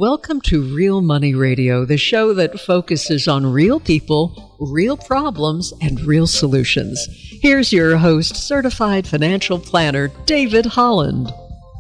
Welcome to Real Money Radio, the show that focuses on real people, real problems, and real solutions. Here's your host, certified financial planner, David Holland.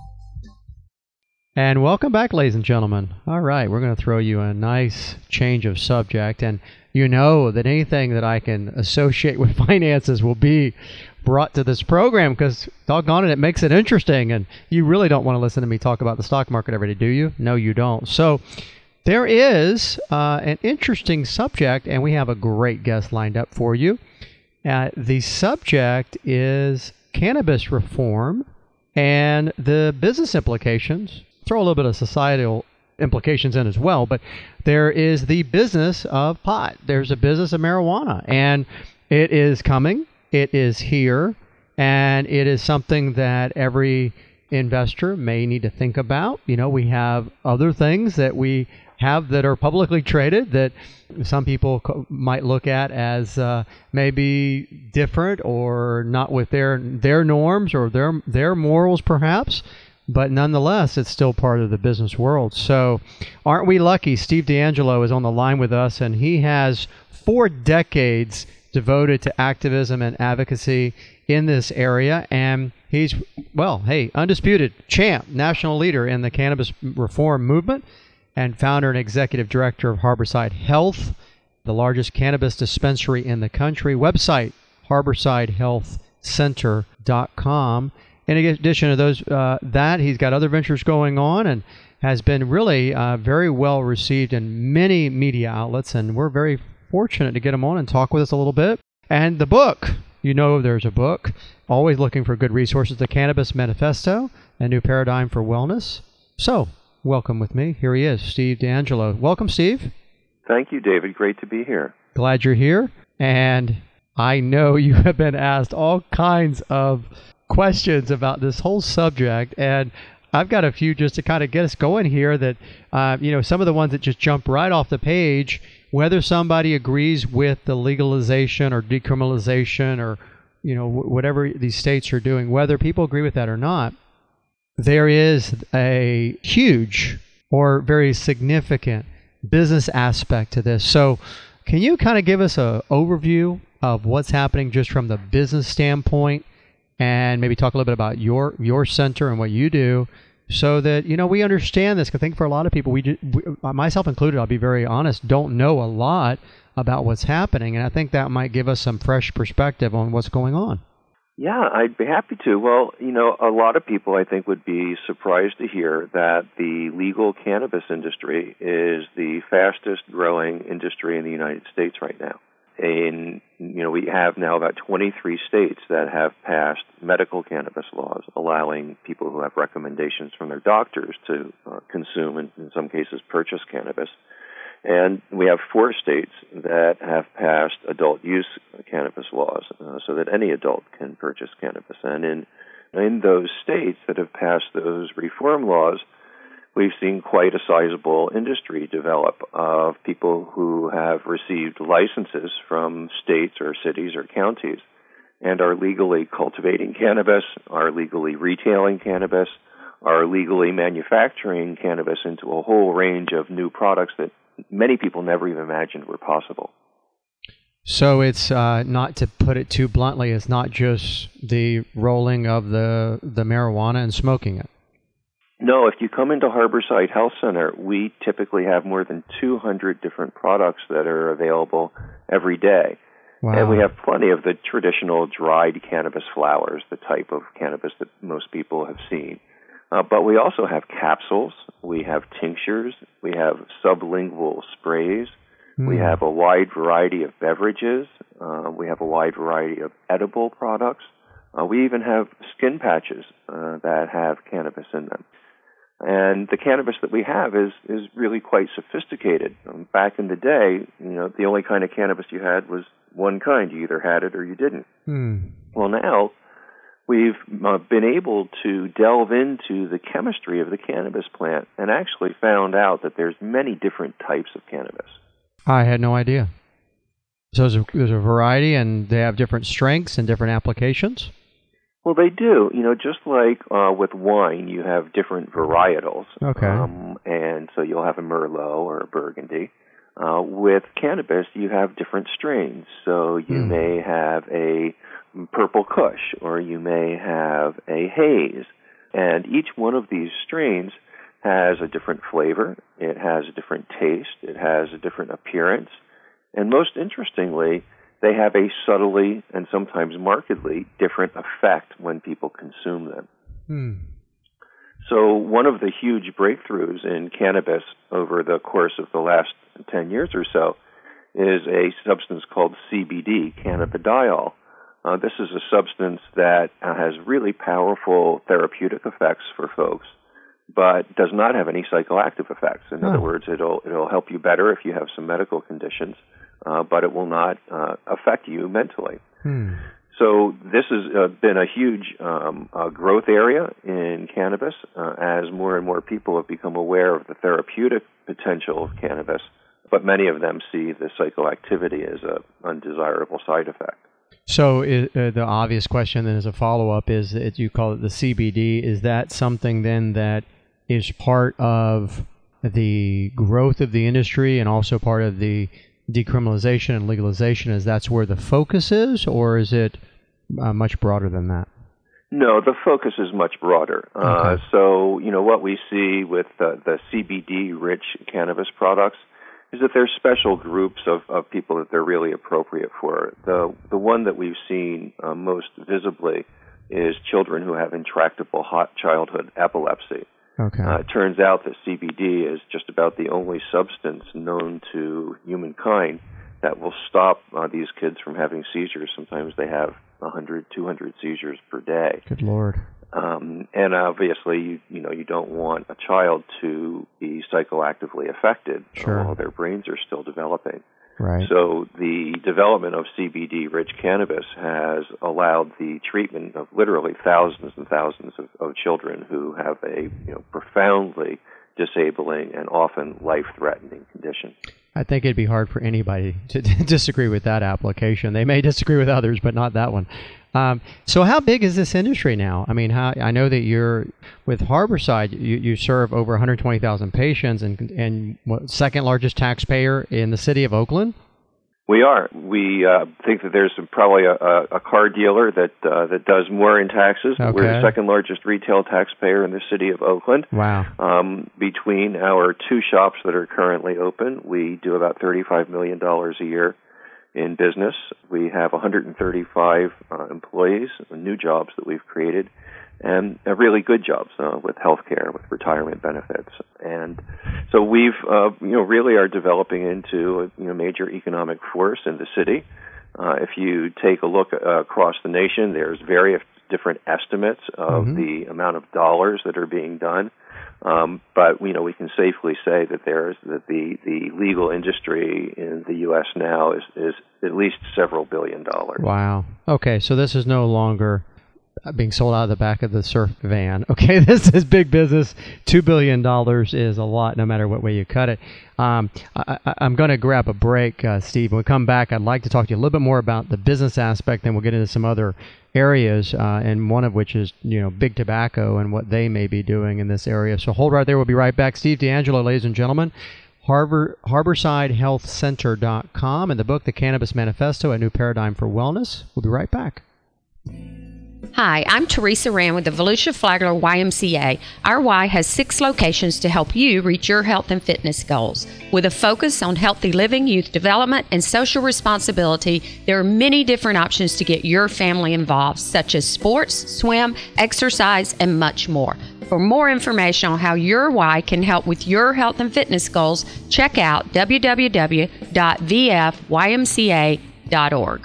And welcome back, ladies and gentlemen. All right, we're going to throw you a nice change of subject. And you know that anything that I can associate with finances will be brought to this program because, doggone it, it makes it interesting. And you really don't want to listen to me talk about the stock market every day, do you? No, you don't. So there is an interesting subject, and we have a great guest lined up for you. The subject is cannabis reform and the business implications. Throw a little bit of societal implications in as well, but there is the business of pot. There's a business of marijuana, and it is coming. It is here, and it is something that every investor may need to think about. You know, we have other things that we have that are publicly traded that some people might look at as maybe different or not with their norms or their morals perhaps. But nonetheless, it's still part of the business world. So aren't we lucky? Steve D'Angelo is on the line with us, and he has 4 decades devoted to activism and advocacy in this area. And he's, well, hey, undisputed champ, national leader in the cannabis reform movement, and founder and executive director of Harborside Health, the largest cannabis dispensary in the country. Website, harborsidehealthcenter.com. In addition to those, he's got other ventures going on and has been really very well received in many media outlets, and we're very fortunate to get him on and talk with us a little bit. And the book, you know there's a book, always looking for good resources, The Cannabis Manifesto, A New Paradigm for Wellness. So, welcome with me. Here he is, Steve D'Angelo. Welcome, Steve. Thank you, David. Great to be here. Glad you're here. And I know you have been asked all kinds of questions about this whole subject, and I've got a few just to kind of get us going here that, some of the ones that just jump right off the page, whether somebody agrees with the legalization or decriminalization or, whatever these states are doing, whether people agree with that or not, there is a huge or very significant business aspect to this. So can you kind of give us an overview of what's happening just from the business standpoint, and maybe talk a little bit about your center and what you do, so that we understand this? I think for a lot of people, we myself included, I'll be very honest, don't know a lot about what's happening, and I think that might give us some fresh perspective on what's going on. Yeah, I'd be happy to. Well, a lot of people, I think, would be surprised to hear that the legal cannabis industry is the fastest growing industry in the United States right now. And, we have now about 23 states that have passed medical cannabis laws, allowing people who have recommendations from their doctors to consume and, in some cases, purchase cannabis. And we have 4 states that have passed adult use cannabis laws, so that any adult can purchase cannabis. And in those states that have passed those reform laws, we've seen quite a sizable industry develop of people who have received licenses from states or cities or counties and are legally cultivating cannabis, are legally retailing cannabis, are legally manufacturing cannabis into a whole range of new products that many people never even imagined were possible. So it's, not to put it too bluntly, it's not just the rolling of the marijuana and smoking it. No, if you come into Harborside Health Center, we typically have more than 200 different products that are available every day. Wow. And we have plenty of the traditional dried cannabis flowers, the type of cannabis that most people have seen. But we also have capsules, we have tinctures, we have sublingual sprays, we have a wide variety of beverages, we have a wide variety of edible products. We even have skin patches that have cannabis in them. And the cannabis that we have is really quite sophisticated. Back in the day, the only kind of cannabis you had was one kind. You either had it or you didn't. Well, now we've been able to delve into the chemistry of the cannabis plant and actually found out that there's many different types of cannabis. I had no idea. So there's a variety, and they have different strengths and different applications? Well, they do. Just like with wine, you have different varietals. Okay. And so you'll have a Merlot or a Burgundy. With cannabis, you have different strains. So you may have a Purple Kush, or you may have a Haze. And each one of these strains has a different flavor. It has a different taste. It has a different appearance. And most interestingly, they have a subtly and sometimes markedly different effect when people consume them. So one of the huge breakthroughs in cannabis over the course of the last 10 years or so is a substance called CBD, cannabidiol. This is a substance that has really powerful therapeutic effects for folks, but does not have any psychoactive effects. In other words, it'll help you better if you have some medical conditions, but it will not affect you mentally. So this has been a huge growth area in cannabis as more and more people have become aware of the therapeutic potential of cannabis, but many of them see the psychoactivity as an undesirable side effect. So the obvious question then as a follow-up is that you call it the CBD. Is that something then that is part of the growth of the industry and also part of the decriminalization and legalization? Is that's where the focus is, or is it much broader than that? No, the focus is much broader. Okay. So, what we see with the CBD-rich cannabis products is that there's special groups of people that they're really appropriate for. The one that we've seen most visibly is children who have intractable childhood epilepsy. Okay. It turns out that CBD is just about the only substance known to humankind that will stop these kids from having seizures. Sometimes they have 100, 200 seizures per day. Good Lord. And obviously, you don't want a child to be psychoactively affected while their brains are still developing. Right. So the development of CBD-rich cannabis has allowed the treatment of literally thousands and thousands of children who have a profoundly disabling and often life-threatening condition. I think it'd be hard for anybody to disagree with that application. They may disagree with others, but not that one. So how big is this industry now? I mean, I know that you're with Harborside. You serve over 120,000 patients and what, second largest taxpayer in the city of Oakland? We are. We think that there's probably a car dealer that does more in taxes. Okay. We're the second largest retail taxpayer in the city of Oakland. Wow. Between our two shops that are currently open, we do about $35 million a year in business. We have 135 employees, new jobs that we've created, and really good jobs with healthcare, with retirement benefits. And so we've, really are developing into a major economic force in the city. If you take a look across the nation, there's various different estimates of the amount of dollars that are being done. But we can safely say that the legal industry in the U.S. now is at least several $billion. Wow. Okay, so this is no longer being sold out of the back of the surf van. Okay, this is big business. $2 billion is a lot, no matter what way you cut it. I'm going to grab a break, Steve. When we come back, I'd like to talk to you a little bit more about the business aspect, then we'll get into some other areas, and one of which is, big tobacco and what they may be doing in this area. So hold right there. We'll be right back. Steve D'Angelo, ladies and gentlemen. HarborsideHealthCenter.com and the book, The Cannabis Manifesto, A New Paradigm for Wellness. We'll be right back. Hi, I'm Teresa Rand with the Volusia Flagler YMCA. Our Y has 6 locations to help you reach your health and fitness goals. With a focus on healthy living, youth development, and social responsibility, there are many different options to get your family involved, such as sports, swim, exercise, and much more. For more information on how your Y can help with your health and fitness goals, check out www.vfymca.org.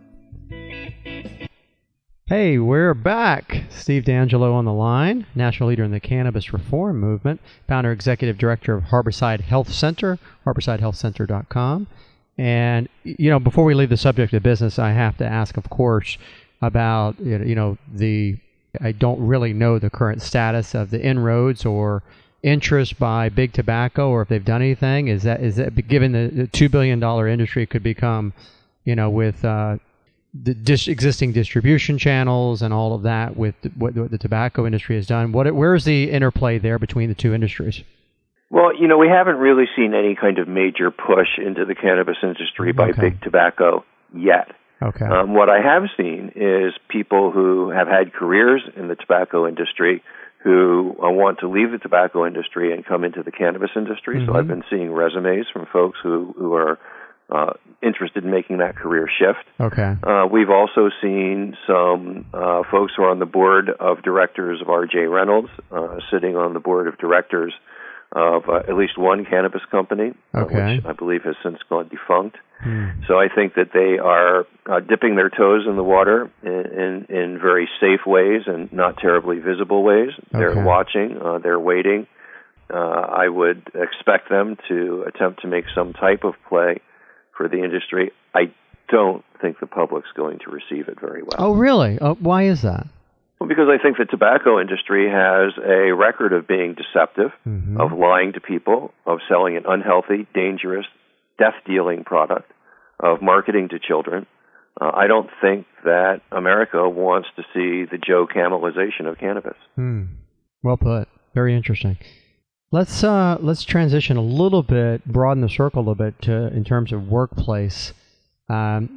Hey, we're back. Steve D'Angelo on the line, national leader in the cannabis reform movement, founder, executive director of Harborside Health Center, HarborsideHealthCenter.com. And, before we leave the subject of business, I have to ask, of course, about, I don't really know the current status of the inroads or interest by big tobacco, or if they've done anything. Is that given the $2 billion industry could become, with existing distribution channels and all of that with what the tobacco industry has done. Where's the interplay there between the two industries? Well, we haven't really seen any kind of major push into the cannabis industry by big tobacco yet. Okay. What I have seen is people who have had careers in the tobacco industry who want to leave the tobacco industry and come into the cannabis industry. Mm-hmm. So I've been seeing resumes from folks who are interested in making that career shift. Okay. We've also seen some folks who are on the board of directors of R.J. Reynolds, sitting on the board of directors of at least one cannabis company, which I believe has since gone defunct. So I think that they are dipping their toes in the water in very safe ways and not terribly visible ways. They're watching, they're waiting. I would expect them to attempt to make some type of play for the industry. I don't think the public's going to receive it very well. Oh, really? Why is that? Well, because I think the tobacco industry has a record of being deceptive, of lying to people, of selling an unhealthy, dangerous, death-dealing product, of marketing to children. I don't think that America wants to see the Joe Camelization of cannabis. Well put. Very interesting. Let's transition a little bit, broaden the circle a little bit in terms of workplace. I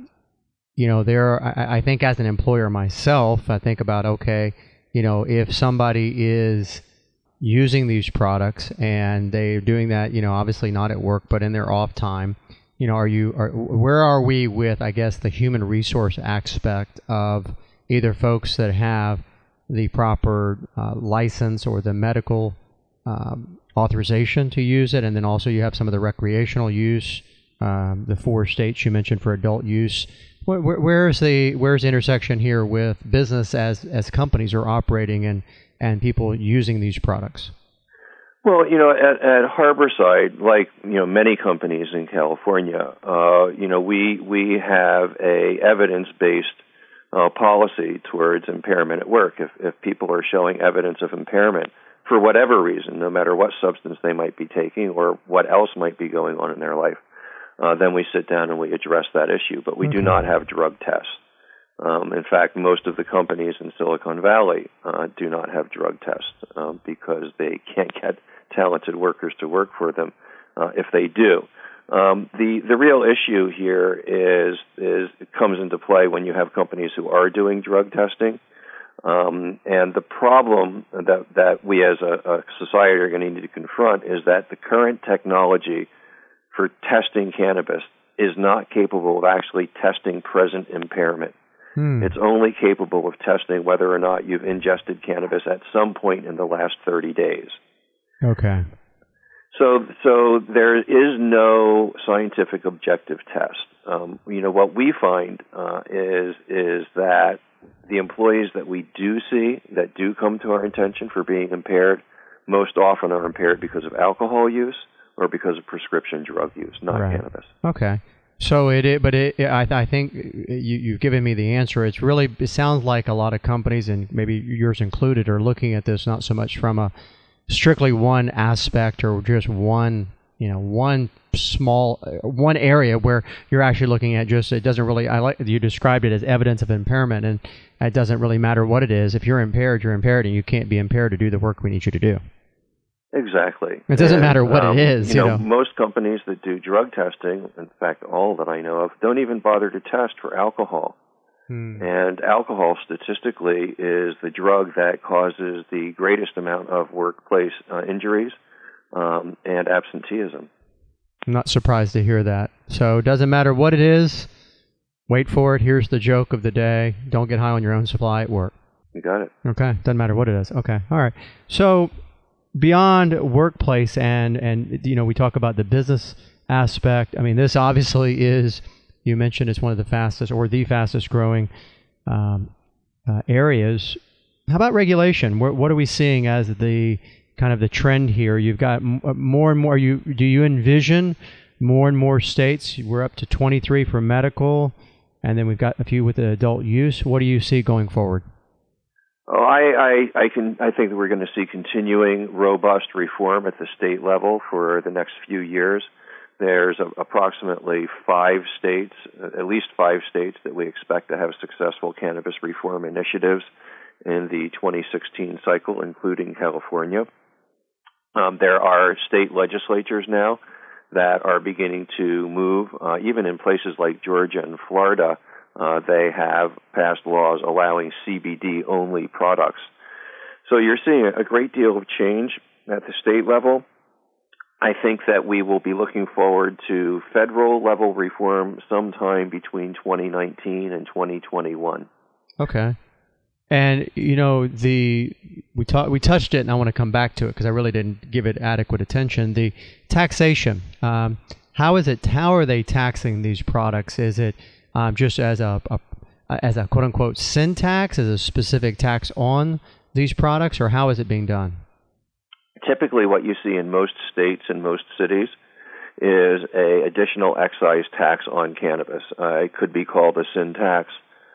think as an employer myself, I think about, if somebody is using these products and they're doing that, obviously not at work, but in their off time, where are we with, I guess, the human resource aspect of either folks that have the proper license or the medical authorization to use it, and then also you have some of the recreational use, the 4 states you mentioned for adult use. Where's the intersection here with business as companies are operating and people using these products? Well, at Harborside, like many companies in California, we have a evidence-based policy towards impairment at work. If people are showing evidence of impairment for whatever reason, no matter what substance they might be taking or what else might be going on in their life, then we sit down and we address that issue. But we do not have drug tests. In fact, most of the companies in Silicon Valley do not have drug tests because they can't get talented workers to work for them if they do. The real issue here is it comes into play when you have companies who are doing drug testing. And the problem that we as a society are going to need to confront is that the current technology for testing cannabis is not capable of actually testing present impairment. It's only capable of testing whether or not you've ingested cannabis at some point in the last 30 days. Okay. So there is no scientific objective test. What we find is that the employees that we do see that do come to our attention for being impaired most often are impaired because of alcohol use or because of prescription drug use, not cannabis. Okay. So I think you've given me the answer. It sounds like a lot of companies, and maybe yours included, are looking at this not so much from a strictly one aspect or just one area where you're actually looking at it doesn't really, I like you described it as evidence of impairment, and it doesn't really matter what it is. If you're impaired, and you can't be impaired to do the work we need you to do. Exactly. It doesn't matter what it is. Most companies that do drug testing, in fact, all that I know of, don't even bother to test for alcohol. And alcohol, statistically, is the drug that causes the greatest amount of workplace injuries and absenteeism. I'm not surprised to hear that. So it doesn't matter what it is. Wait for it. Here's the joke of the day. Don't get high on your own supply at work. You got it. Okay. Doesn't matter what it is. Okay. All right. So beyond workplace and we talk about the business aspect. I mean, this obviously is, you mentioned, it's one of the fastest or the fastest growing areas. How about regulation? What are we seeing as the kind of the trend here? You've got more and more. Do you envision more and more states? We're up to 23 for medical, and then we've got a few with the adult use. What do you see going forward? Oh, I think that we're going to see continuing robust reform at the state level for the next few years. There's approximately 5 states, at least 5 states, that we expect to have successful cannabis reform initiatives in the 2016 cycle, including California. There are state legislatures now that are beginning to move. Even in places like Georgia and Florida, they have passed laws allowing CBD-only products. So you're seeing a great deal of change at the state level. I think that we will be looking forward to federal level reform sometime between 2019 and 2021. Okay. And we touched it, and I want to come back to it because I really didn't give it adequate attention. The taxation. How are they taxing these products? Is it just as a quote unquote sin tax, as a specific tax on these products, or how is it being done? Typically, what you see in most states and most cities is a additional excise tax on cannabis. It could be called a sin tax.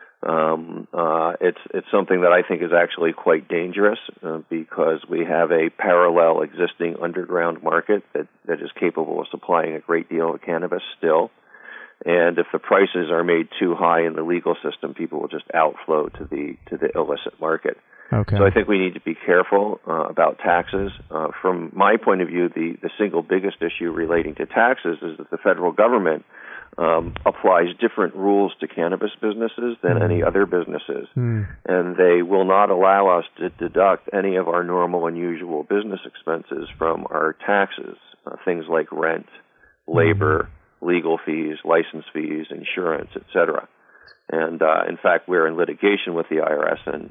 It's something that I think is actually quite dangerous because we have a parallel existing underground market that is capable of supplying a great deal of cannabis still. And if the prices are made too high in the legal system, people will just outflow to the illicit market. Okay. So I think we need to be careful about taxes. From my point of view, the single biggest issue relating to taxes is that the federal government applies different rules to cannabis businesses than any other businesses. And they will not allow us to deduct any of our normal and usual business expenses from our taxes, things like rent, labor, legal fees, license fees, insurance, etc. And in fact, we're in litigation with the IRS in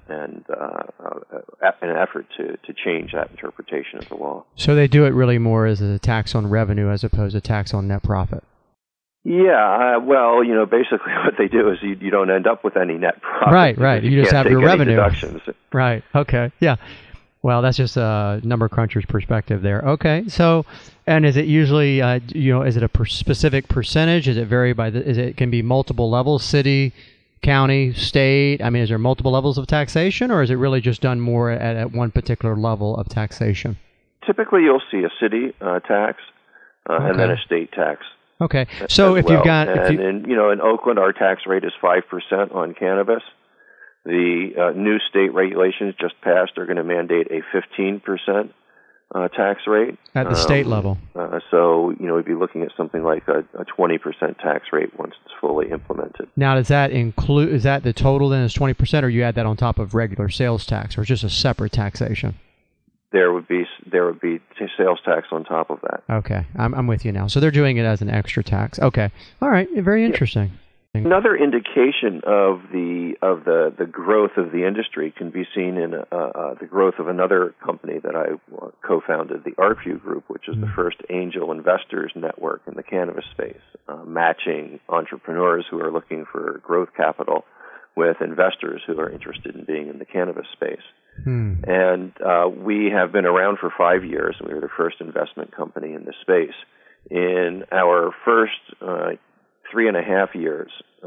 an effort to change that interpretation of the law. So they do it really more as a tax on revenue as opposed to tax on net profit. Yeah, well, basically what they do is you don't end up with any net profit. Right. You just have your revenue. Deductions. Right. Okay. Yeah. Well, that's just a number cruncher's perspective there. Okay. So, and is it usually, is it a specific percentage? Is it vary by it can be multiple levels, city, county, state? I mean, is there multiple levels of taxation, or is it really just done more at one particular level of taxation? Typically, you'll see a city tax and then a state tax. Okay. So if you've got... in Oakland, our tax rate is 5% on cannabis. The new state regulations just passed are going to mandate a 15% tax rate. At the state level. So, we'd be looking at something like a 20% tax rate once it's fully implemented. Now, does that include, is that the total then is 20%, or you add that on top of regular sales tax, or just a separate taxation? There would be sales tax on top of that. Okay, I'm with you now. So they're doing it as an extra tax. Okay, all right, very interesting. Yeah. Another indication of the growth of the industry can be seen in the growth of another company that I co-founded, the ArcView Group, which is the first angel investors network in the cannabis space, matching entrepreneurs who are looking for growth capital with investors who are interested in being in the cannabis space. And we have been around for 5 years. We were the first investment company in this space. In our first 3.5 years,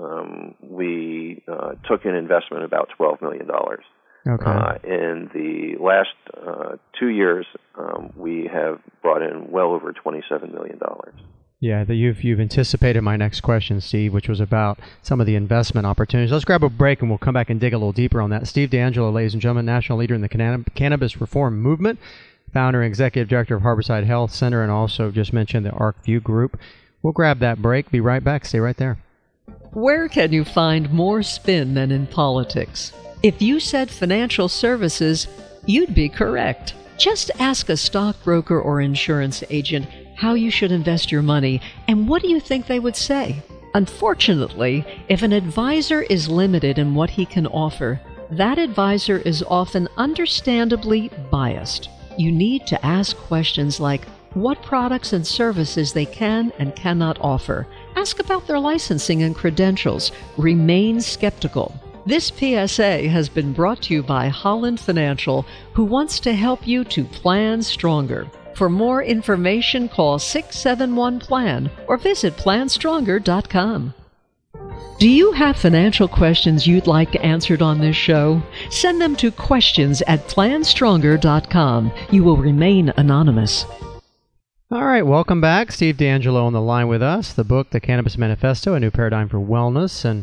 we took an investment of about $12 million. Okay. In the last 2 years, we have brought in well over $27 million. Yeah, you've anticipated my next question, Steve, which was about some of the investment opportunities. Let's grab a break, and we'll come back and dig a little deeper on that. Steve D'Angelo, ladies and gentlemen, national leader in the cannabis reform movement, founder and executive director of Harborside Health Center, and also just mentioned the ArcView Group. We'll grab that break. Be right back. Stay right there. Where can you find more spin than in politics? If you said financial services, you'd be correct. Just ask a stockbroker or insurance agent how you should invest your money, and what do you think they would say? Unfortunately, if an advisor is limited in what he can offer, that advisor is often understandably biased. You need to ask questions like what products and services they can and cannot offer. Ask about their licensing and credentials. Remain skeptical. This PSA has been brought to you by Holland Financial, who wants to help you to plan stronger. For more information, call 671-PLAN or visit planstronger.com. Do you have financial questions you'd like answered on this show? Send them to questions@planstronger.com. You will remain anonymous. All right, welcome back. Steve D'Angelo on the line with us. The book, The Cannabis Manifesto, A New Paradigm for Wellness, and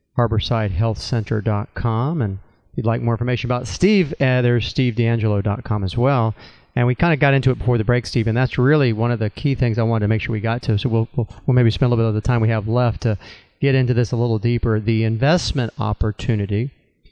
HarborsideHealthCenter.com. And if you'd like more information about Steve, there's SteveD'Angelo.com as well. And we kind of got into it before the break, Steve, and that's really one of the key things I wanted to make sure we got to. So we'll maybe spend a little bit of the time we have left to get into this a little deeper. The investment opportunity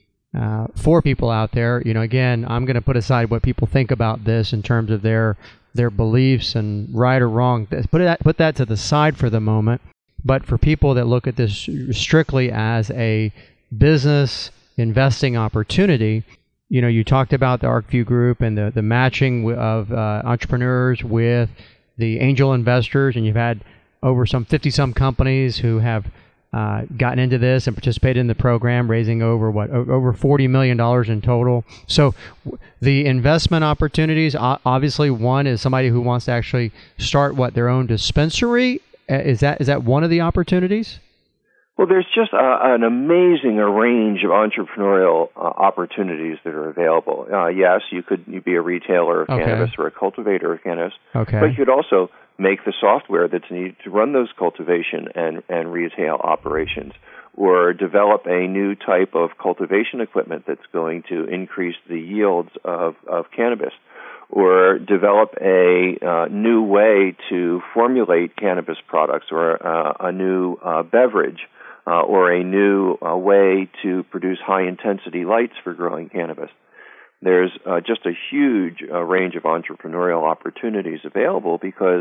for people out there. Again, I'm going to put aside what people think about this in terms of their beliefs and right or wrong. Put that to the side for the moment. But for people that look at this strictly as a business investing opportunity, you talked about the ArcView Group and the matching of entrepreneurs with the angel investors, and you've had over some 50-some companies who have gotten into this and participated in the program, raising over $40 million in total. So the investment opportunities, obviously one is somebody who wants to actually start their own dispensary. Is that one of the opportunities? Well, there's just an amazing range of entrepreneurial opportunities that are available. Yes, you'd be a retailer of cannabis or a cultivator of cannabis, but you could also make the software that's needed to run those cultivation and retail operations, or develop a new type of cultivation equipment that's going to increase the yields of cannabis, or develop a new way to formulate cannabis products, or a new beverage, or a new way to produce high-intensity lights for growing cannabis. There's just a huge range of entrepreneurial opportunities available because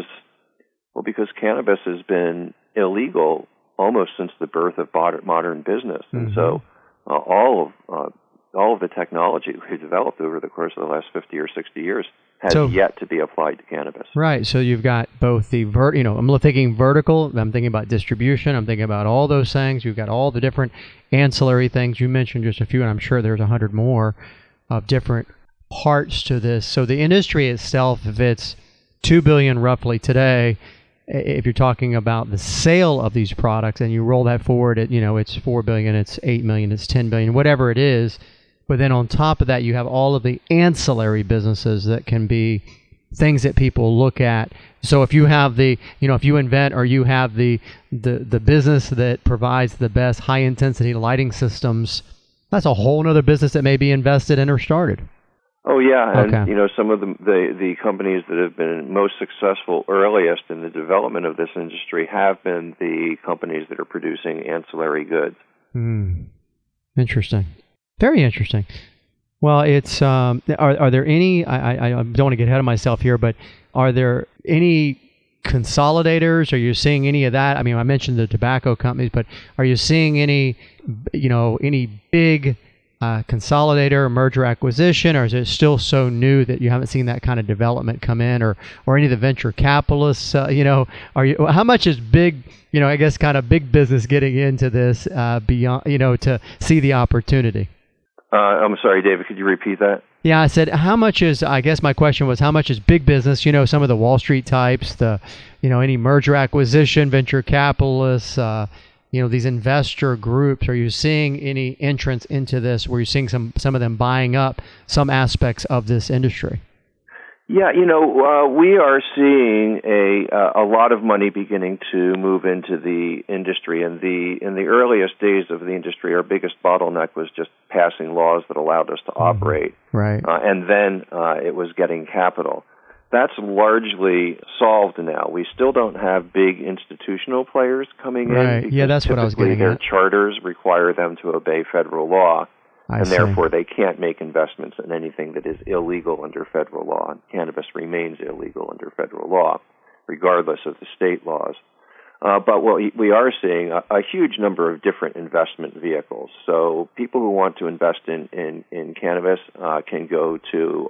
cannabis has been illegal almost since the birth of modern business. And so all of the technology we developed over the course of the last 50 or 60 years has yet to be applied to cannabis. Right. So you've got both the I'm thinking vertical, I'm thinking about distribution, I'm thinking about all those things. You've got all the different ancillary things. You mentioned just a few, and I'm sure there's 100 more of different parts to this. So the industry itself, if it's $2 billion roughly today, if you're talking about the sale of these products and you roll that forward at, it's $4 billion, it's $8 million, it's $10 billion, whatever it is. But then on top of that, you have all of the ancillary businesses that can be things that people look at. So if you have if you invent or you have the business that provides the best high intensity lighting systems, that's a whole other business that may be invested in or started. Oh yeah, and some of the companies that have been most successful earliest in the development of this industry have been the companies that are producing ancillary goods. Interesting. Very interesting. Well, it's are there any? I don't want to get ahead of myself here, but are there any consolidators? Are you seeing any of that? I mean, I mentioned the tobacco companies, but are you seeing any big consolidator, merger acquisition, or is it still so new that you haven't seen that kind of development come in, or any of the venture capitalists? How much is big? I guess kind of big business getting into this beyond, to see the opportunity. I'm sorry, David, could you repeat that? Yeah, I said, I guess my question was, how much is big business, some of the Wall Street types, any merger acquisition, venture capitalists, these investor groups, are you seeing any entrance into this where you're seeing some of them buying up some aspects of this industry? Yeah, we are seeing a lot of money beginning to move into the industry. In the earliest days of the industry, our biggest bottleneck was just passing laws that allowed us to operate. Right. And then it was getting capital. That's largely solved now. We still don't have big institutional players coming in. Yeah, that's what I was getting at. Their charters require them to obey federal law. I see. Therefore they can't make investments in anything that is illegal under federal law. Cannabis remains illegal under federal law, regardless of the state laws. But what we are seeing a huge number of different investment vehicles. So people who want to invest in cannabis can go to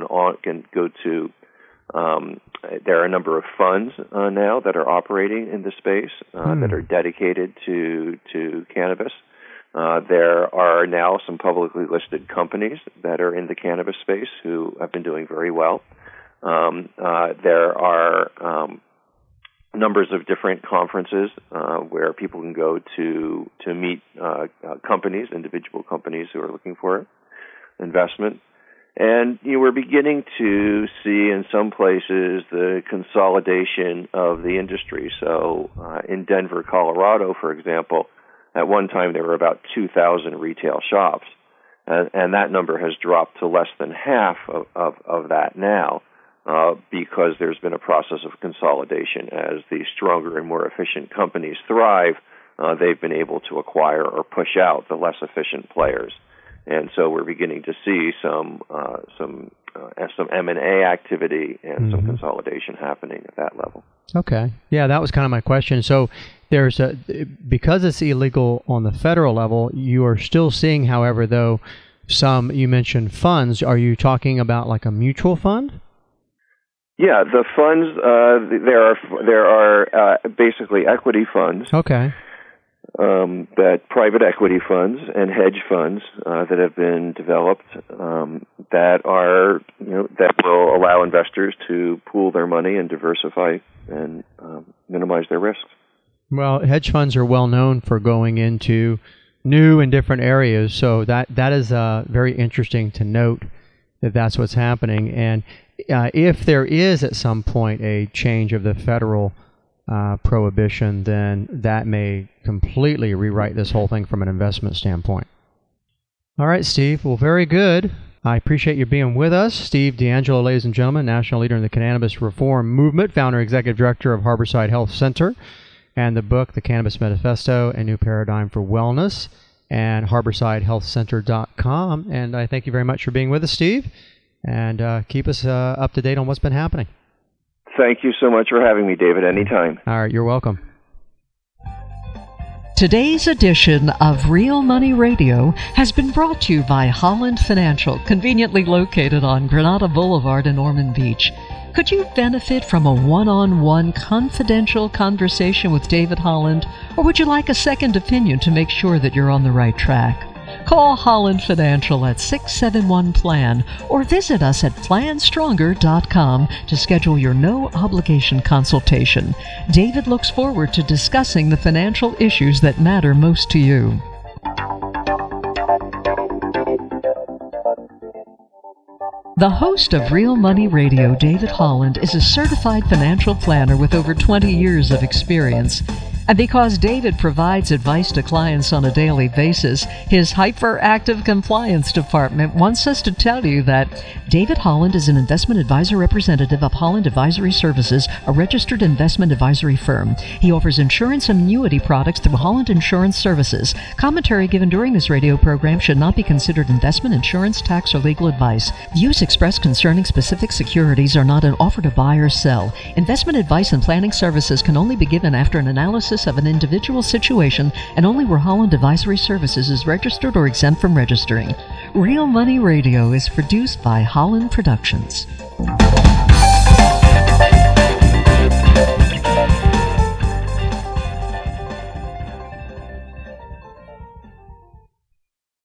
there are a number of funds now that are operating in the space that are dedicated to cannabis. There are now some publicly listed companies that are in the cannabis space who have been doing very well. There are numbers of different conferences where people can go to meet companies, individual companies who are looking for investment. And we're beginning to see in some places the consolidation of the industry. So in Denver, Colorado, for example, at one time there were about 2,000 retail shops. And that number has dropped to less than half of that now because there's been a process of consolidation. As the stronger and more efficient companies thrive, they've been able to acquire or push out the less efficient players. And so we're beginning to see some M&A activity and some consolidation happening at that level. Okay. Yeah, that was kind of my question. So because it's illegal on the federal level, you are still seeing, however, though, some, you mentioned funds. Are you talking about like a mutual fund? Yeah, the funds, there are basically equity funds. Okay. That private equity funds and hedge funds that have been developed that are that will allow investors to pool their money and diversify and minimize their risks. Well, hedge funds are well known for going into new and different areas, so that is very interesting to note that that's what's happening. And if there is at some point a change of the federal prohibition, then that may completely rewrite this whole thing from an investment standpoint. All right, Steve. Well, very good. I appreciate you being with us. Steve DeAngelo, ladies and gentlemen, national leader in the cannabis reform movement, founder and executive director of Harborside Health Center, and the book, The Cannabis Manifesto, A New Paradigm for Wellness, and harborsidehealthcenter.com. And I thank you very much for being with us, Steve, and keep us up to date on what's been happening. Thank you so much for having me, David. Anytime. All right, you're welcome. Today's edition of Real Money Radio has been brought to you by Holland Financial, conveniently located on Granada Boulevard in Ormond Beach. Could you benefit from a one-on-one confidential conversation with David Holland, or would you like a second opinion to make sure that you're on the right track? Call Holland Financial at 671-PLAN or visit us at planstronger.com to schedule your no-obligation consultation. David looks forward to discussing the financial issues that matter most to you. The host of Real Money Radio, David Holland, is a certified financial planner with over 20 years of experience. And because David provides advice to clients on a daily basis, his hyperactive compliance department wants us to tell you that David Holland is an investment advisor representative of Holland Advisory Services, a registered investment advisory firm. He offers insurance and annuity products through Holland Insurance Services. Commentary given during this radio program should not be considered investment, insurance, tax, or legal advice. Views expressed concerning specific securities are not an offer to buy or sell. Investment advice and planning services can only be given after an analysis of an individual situation and only where Holland Advisory Services is registered or exempt from registering. Real Money Radio is produced by Holland Productions.